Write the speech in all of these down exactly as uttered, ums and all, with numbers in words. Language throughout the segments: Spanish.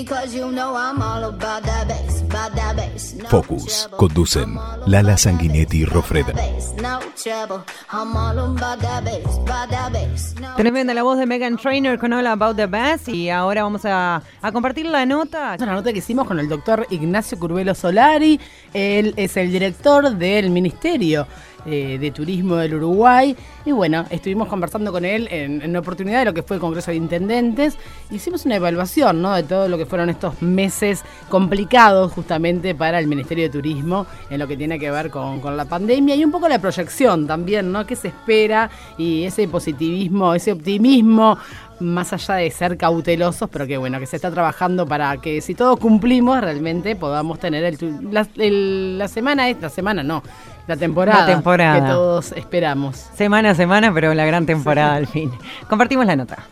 Focus. Conducen Lala Sanguinetti y Rofreda. Tremenda la voz de Meghan Trainor con All About the Bass. Y ahora vamos a, a compartir la nota. Una nota que hicimos con el doctor Ignacio Curvelo Solari. Él es el director del Ministerio eh, de Turismo del Uruguay. Y bueno, estuvimos conversando con él en, en una oportunidad de lo que fue el Congreso de Intendentes. Hicimos una evaluación, ¿no?, de todo lo que fueron estos meses complicados justamente para el Ministerio de Turismo en lo que tiene que ver con, con la pandemia y un poco la proyección también, ¿no?, que se espera y ese positivismo, ese optimismo, más allá de ser cautelosos, pero que bueno, que se está trabajando para que si todos cumplimos realmente podamos tener el, la, el, la semana, la semana no, la temporada, la temporada que todos esperamos. Semana a semana, pero la gran temporada al fin. Compartimos la nota.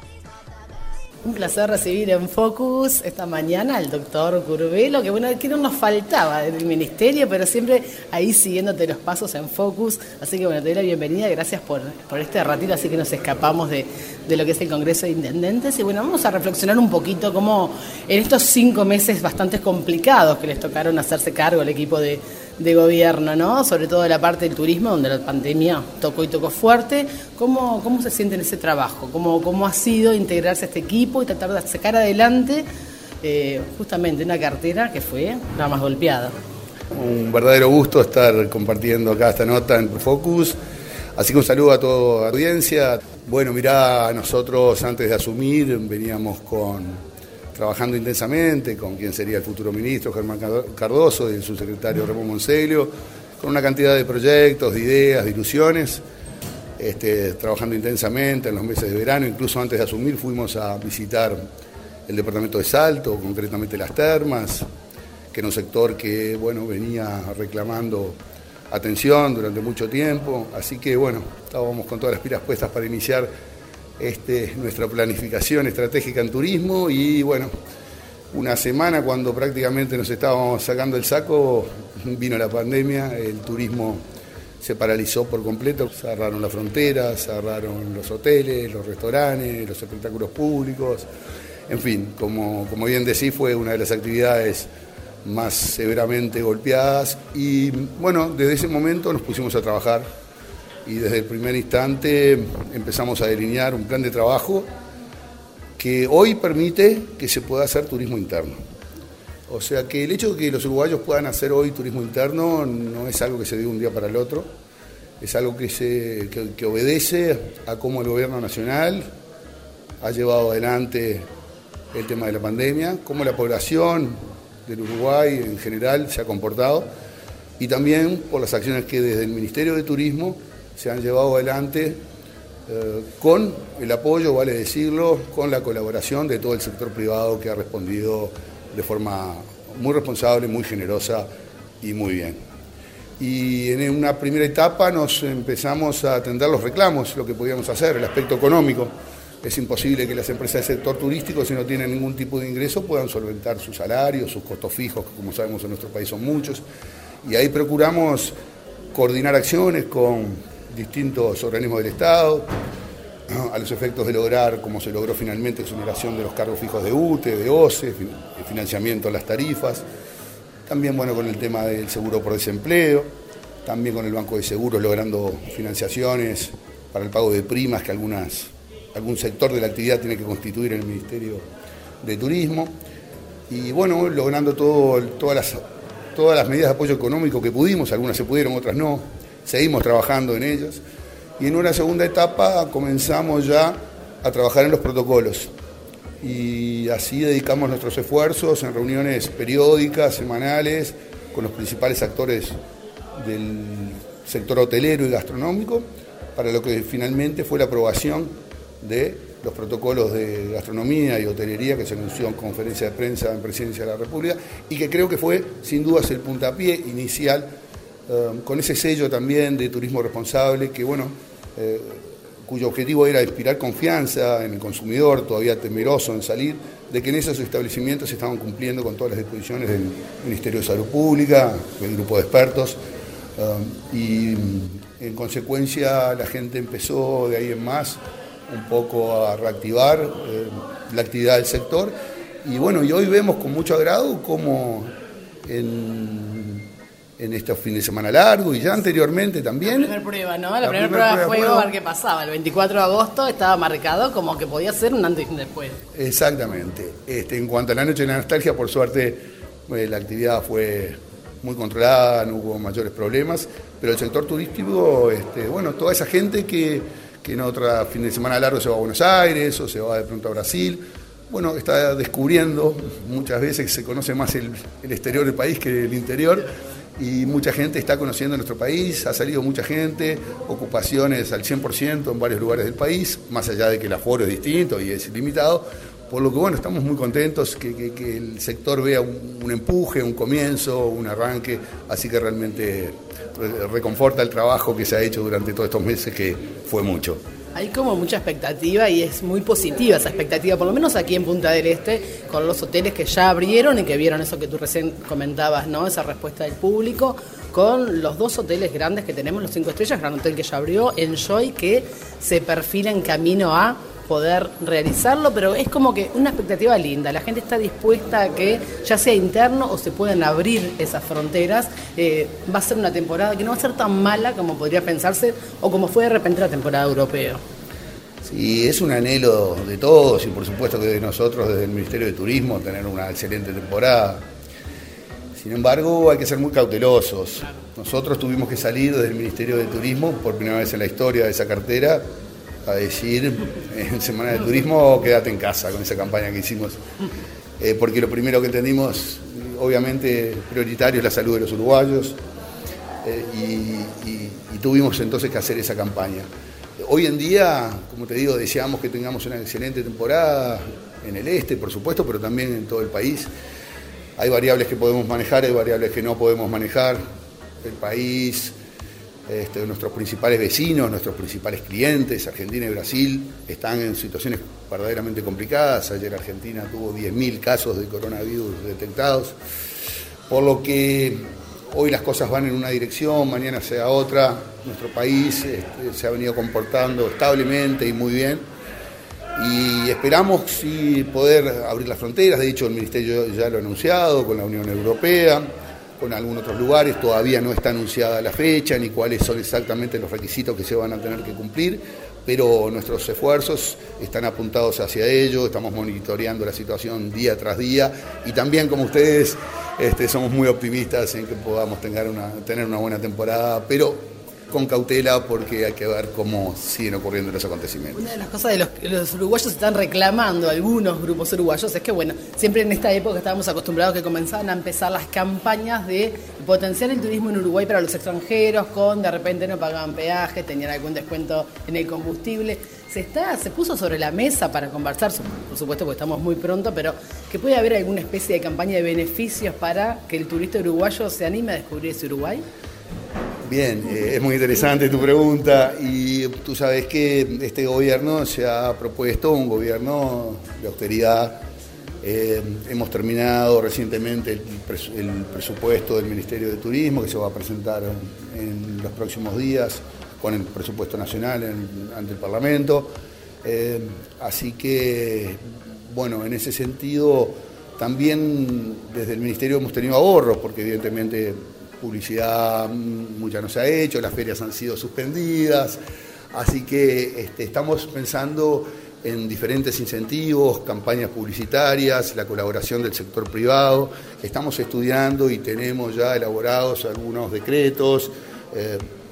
Un placer recibir en Focus esta mañana al doctor Curvelo, que bueno, que no nos faltaba del ministerio, pero siempre ahí siguiéndote los pasos en Focus. Así que bueno, te doy la bienvenida, gracias por, por este ratito, así que nos escapamos de, de lo que es el Congreso de Intendentes. Y bueno, vamos a reflexionar un poquito cómo en estos cinco meses bastante complicados que les tocaron hacerse cargo el equipo de, de gobierno, ¿no? Sobre todo de la parte del turismo, donde la pandemia tocó y tocó fuerte. ¿Cómo, cómo se siente en ese trabajo? ¿Cómo, cómo ha sido integrarse a este equipo y tratar de sacar adelante eh, justamente una cartera que fue la más golpeada? Un verdadero gusto estar compartiendo acá esta nota en Focus. Así que un saludo a toda la audiencia. Bueno, mirá, nosotros antes de asumir veníamos con trabajando intensamente con quien sería el futuro ministro, Germán Cardoso, y el subsecretario Ramón Monseglio, con una cantidad de proyectos, de ideas, de ilusiones, este, trabajando intensamente en los meses de verano. Incluso antes de asumir fuimos a visitar el departamento de Salto, concretamente las termas, que era un sector que bueno, venía reclamando atención durante mucho tiempo. Así que bueno, estábamos con todas las pilas puestas para iniciar Este, nuestra planificación estratégica en turismo. Y bueno, una semana cuando prácticamente nos estábamos sacando el saco, vino la pandemia, el turismo se paralizó por completo, se cerraron las fronteras, se cerraron los hoteles, los restaurantes, los espectáculos públicos, en fin, como, como bien decís, fue una de las actividades más severamente golpeadas. Y bueno, desde ese momento nos pusimos a trabajar y desde el primer instante empezamos a delinear un plan de trabajo que hoy permite que se pueda hacer turismo interno. O sea que el hecho de que los uruguayos puedan hacer hoy turismo interno no es algo que se dio de un día para el otro, es algo que, se, que, que obedece a cómo el gobierno nacional ha llevado adelante el tema de la pandemia, cómo la población del Uruguay en general se ha comportado y también por las acciones que desde el Ministerio de Turismo se han llevado adelante eh, con el apoyo, vale decirlo, con la colaboración de todo el sector privado que ha respondido de forma muy responsable, muy generosa y muy bien. Y en una primera etapa nos empezamos a atender los reclamos, lo que podíamos hacer, el aspecto económico. Es imposible que las empresas del sector turístico, si no tienen ningún tipo de ingreso, puedan solventar sus salarios, sus costos fijos, que como sabemos en nuestro país son muchos. Y ahí procuramos coordinar acciones con distintos organismos del Estado, a los efectos de lograr, como se logró finalmente, exoneración de los cargos fijos de U T E, de O C E, el financiamiento de las tarifas, también bueno con el tema del seguro por desempleo, también con el Banco de Seguros logrando financiaciones para el pago de primas que algunas, algún sector de la actividad tiene que constituir en el Ministerio de Turismo, y bueno, logrando todo, todas, las, todas las medidas de apoyo económico que pudimos, algunas se pudieron, otras no. Seguimos trabajando en ellas y en una segunda etapa comenzamos ya a trabajar en los protocolos y así dedicamos nuestros esfuerzos en reuniones periódicas, semanales, con los principales actores del sector hotelero y gastronómico, para lo que finalmente fue la aprobación de los protocolos de gastronomía y hotelería que se anunció en conferencia de prensa en Presidencia de la República y que creo que fue sin dudas el puntapié inicial, Uh, con ese sello también de turismo responsable, que bueno, eh, cuyo objetivo era inspirar confianza en el consumidor, todavía temeroso en salir, de que en esos establecimientos se estaban cumpliendo con todas las disposiciones del Ministerio de Salud Pública, del grupo de expertos, uh, y en consecuencia la gente empezó de ahí en más un poco a reactivar eh, la actividad del sector, Y bueno, y hoy vemos con mucho agrado cómo en, en estos fines de semana largos y ya anteriormente también. La primera prueba, ¿no? La, la primera primer prueba, prueba fue fue- a ver qué pasaba. El veinticuatro de agosto estaba marcado como que podía ser un antes y un después. Exactamente. Este, en cuanto a la noche de la nostalgia, por suerte eh, la actividad fue muy controlada, no hubo mayores problemas, pero el sector turístico, este, bueno, toda esa gente que, que en otro fin de semana largo se va a Buenos Aires o se va de pronto a Brasil, bueno, está descubriendo, muchas veces que se conoce más el, el exterior del país que el interior, y mucha gente está conociendo nuestro país, ha salido mucha gente, ocupaciones al cien por ciento en varios lugares del país, más allá de que el aforo es distinto y es ilimitado, por lo que bueno, estamos muy contentos que, que, que el sector vea un, un empuje, un comienzo, un arranque, así que realmente re- reconforta el trabajo que se ha hecho durante todos estos meses, que fue mucho. Hay como mucha expectativa y es muy positiva esa expectativa, por lo menos aquí en Punta del Este, con los hoteles que ya abrieron y que vieron eso que tú recién comentabas, ¿no? Esa respuesta del público, con los dos hoteles grandes que tenemos, los cinco estrellas, Gran Hotel que ya abrió, Enjoy, que se perfila en camino a poder realizarlo, pero es como que una expectativa linda. La gente está dispuesta a que, ya sea interno o se puedan abrir esas fronteras. Eh, va a ser una temporada que no va a ser tan mala como podría pensarse o como fue de repente la temporada europea. Sí, es un anhelo de todos y por supuesto que de nosotros desde el Ministerio de Turismo tener una excelente temporada. Sin embargo, hay que ser muy cautelosos. Nosotros tuvimos que salir desde el Ministerio de Turismo por primera vez en la historia de esa cartera a decir en Semana de Turismo quédate en casa con esa campaña que hicimos. Eh, porque lo primero que entendimos, obviamente prioritario es la salud de los uruguayos eh, y, y, y tuvimos entonces que hacer esa campaña. Hoy en día, como te digo, deseamos que tengamos una excelente temporada en el este, por supuesto, pero también en todo el país. Hay variables que podemos manejar, hay variables que no podemos manejar. El país, este, nuestros principales vecinos, nuestros principales clientes, Argentina y Brasil, están en situaciones verdaderamente complicadas. Ayer Argentina tuvo diez mil casos de coronavirus detectados, por lo que hoy las cosas van en una dirección, mañana sea otra. Nuestro país este, se ha venido comportando establemente y muy bien. Y esperamos sí, poder abrir las fronteras. De hecho, el Ministerio ya lo ha anunciado con la Unión Europea, con algunos otros lugares. Todavía no está anunciada la fecha ni cuáles son exactamente los requisitos que se van a tener que cumplir, pero nuestros esfuerzos están apuntados hacia ello. Estamos monitoreando la situación día tras día y también, como ustedes, este, somos muy optimistas en que podamos tener una, tener una buena temporada, pero con cautela porque hay que ver cómo siguen ocurriendo los acontecimientos. Una de las cosas de los que los uruguayos están reclamando, algunos grupos uruguayos, es que bueno, siempre en esta época estábamos acostumbrados que comenzaban a empezar las campañas de potenciar el turismo en Uruguay para los extranjeros, con de repente no pagaban peaje, tenían algún descuento en el combustible. Se está, se puso sobre la mesa para conversar, por supuesto porque estamos muy pronto, pero que puede haber alguna especie de campaña de beneficios para que el turista uruguayo se anime a descubrir ese Uruguay. Bien, eh, es muy interesante tu pregunta y tú sabes que este gobierno se ha propuesto un gobierno de austeridad. Eh, hemos terminado recientemente el, pres- el presupuesto del Ministerio de Turismo que se va a presentar en, en los próximos días con el presupuesto nacional en, ante el Parlamento. Eh, así que, bueno, en ese sentido también desde el Ministerio hemos tenido ahorros porque evidentemente publicidad mucha no se ha hecho, las ferias han sido suspendidas, así que este, estamos pensando en diferentes incentivos, campañas publicitarias, la colaboración del sector privado. Estamos estudiando y tenemos ya elaborados algunos decretos, eh,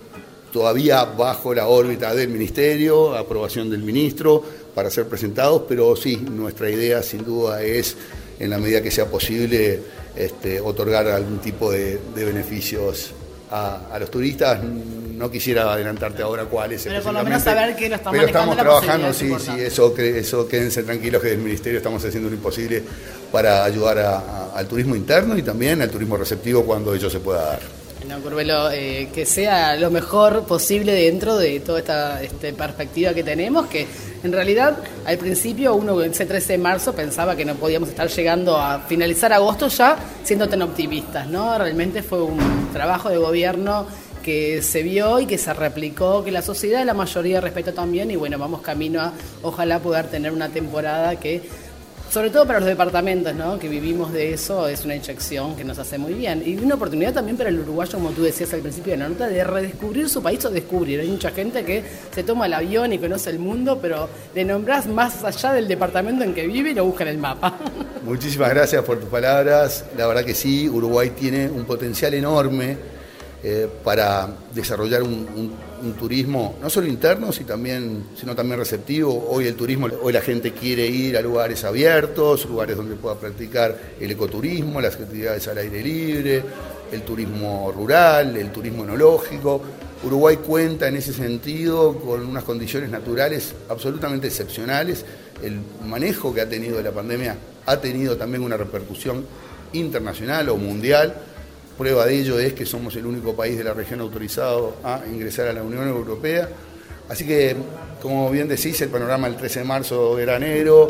todavía bajo la órbita del Ministerio, aprobación del ministro, para ser presentados, pero sí, nuestra idea sin duda es, en la medida que sea posible, este, otorgar algún tipo de, de beneficios a, a los turistas. No quisiera adelantarte ahora cuáles. Pero por lo menos saber que lo están Pero manejando estamos la trabajando, posibilidad, sí, es sí, importante. eso, que- eso quédense tranquilos que desde el Ministerio estamos haciendo lo imposible para ayudar a- a- al turismo interno y también al turismo receptivo cuando ello se pueda dar. No, Curvelo, eh, que sea lo mejor posible dentro de toda esta este, perspectiva que tenemos, que en realidad al principio uno ese trece de marzo pensaba que no podíamos estar llegando a finalizar agosto ya siendo tan optimistas, ¿no? Realmente fue un trabajo de gobierno que se vio y que se replicó, que la sociedad, la mayoría respetó también y bueno, vamos camino a ojalá poder tener una temporada que sobre todo para los departamentos, ¿no? Que vivimos de eso, es una inyección que nos hace muy bien. Y una oportunidad también para el uruguayo, como tú decías al principio de la nota, de redescubrir su país o descubrir. Hay mucha gente que se toma el avión y conoce el mundo, pero le nombrás más allá del departamento en que vive y lo busca en el mapa. Muchísimas gracias por tus palabras. La verdad que sí, Uruguay tiene un potencial enorme eh, para desarrollar un, un, un turismo, no solo interno, sino también, sino también receptivo. Hoy el turismo, hoy la gente quiere ir a lugares abiertos, lugares donde pueda practicar el ecoturismo, las actividades al aire libre, el turismo rural, el turismo enológico. Uruguay cuenta en ese sentido con unas condiciones naturales absolutamente excepcionales. El manejo que ha tenido de la pandemia ha tenido también una repercusión internacional o mundial. Prueba de ello es que somos el único país de la región autorizado a ingresar a la Unión Europea. Así que, como bien decís, el panorama del trece de marzo veranero,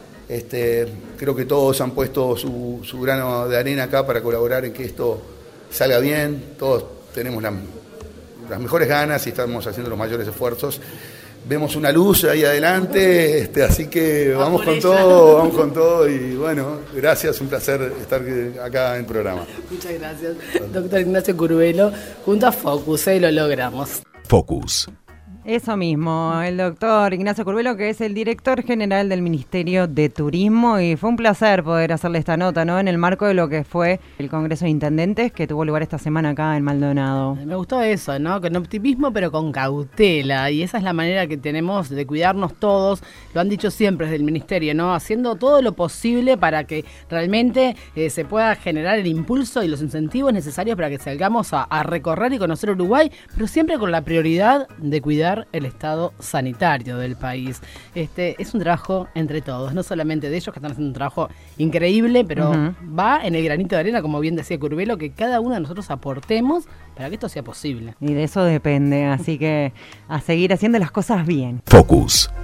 este, creo que todos han puesto su, su grano de arena acá para colaborar en que esto salga bien. Todos tenemos la, las mejores ganas y estamos haciendo los mayores esfuerzos. Vemos una luz ahí adelante, este, así que vamos con todo, vamos con todo y bueno, gracias, un placer estar acá en el programa. Muchas gracias, doctor Ignacio Curvelo, junto a Focus, ¿eh? Lo logramos. Focus. Eso mismo, el doctor Ignacio Curvelo, que es el director general del Ministerio de Turismo, y fue un placer poder hacerle esta nota, ¿no? En el marco de lo que fue el Congreso de Intendentes que tuvo lugar esta semana acá en Maldonado. Me gustó eso, ¿no? Con optimismo pero con cautela, y esa es la manera que tenemos de cuidarnos todos, lo han dicho siempre desde el Ministerio, ¿no? Haciendo todo lo posible para que realmente eh, se pueda generar el impulso y los incentivos necesarios para que salgamos a, a recorrer y conocer Uruguay, pero siempre con la prioridad de cuidar el estado sanitario del país. Este es un trabajo entre todos, no solamente de ellos, que están haciendo un trabajo increíble, pero uh-huh. va en el granito de arena, como bien decía Curvelo, que cada uno de nosotros aportemos para que esto sea posible. Y de eso depende, así que a seguir haciendo las cosas bien. Focus.